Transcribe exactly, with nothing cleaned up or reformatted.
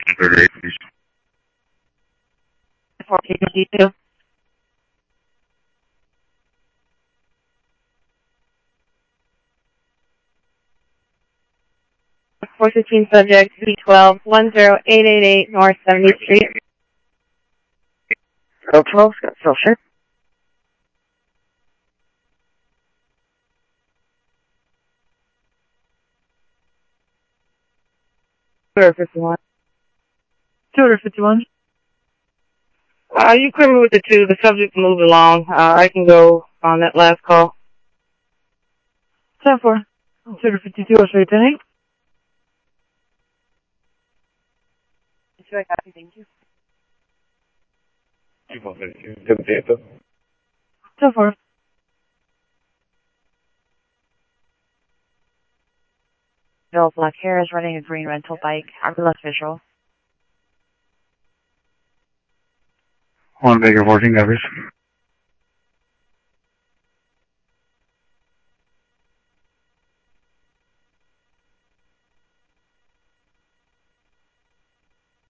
thirty-eight, please. fourteen fifty-two. four fifteen subject, V twelve, one zero eight eight eight North seventieth Street. Go twelve, Scottsdale, sure. two fifty-one. two fifty-one. Uh, you quit me with the two. The subject moved along. Uh, I can go on that last call. ten four. two fifty-two, I'll show you ten eight. Should I copy? Thank you. two four thirty-two, seventy-eight, though. ten four. Bill Black Hair is running a green rental bike. Ambulance visual. One Baker fourteen, coverage.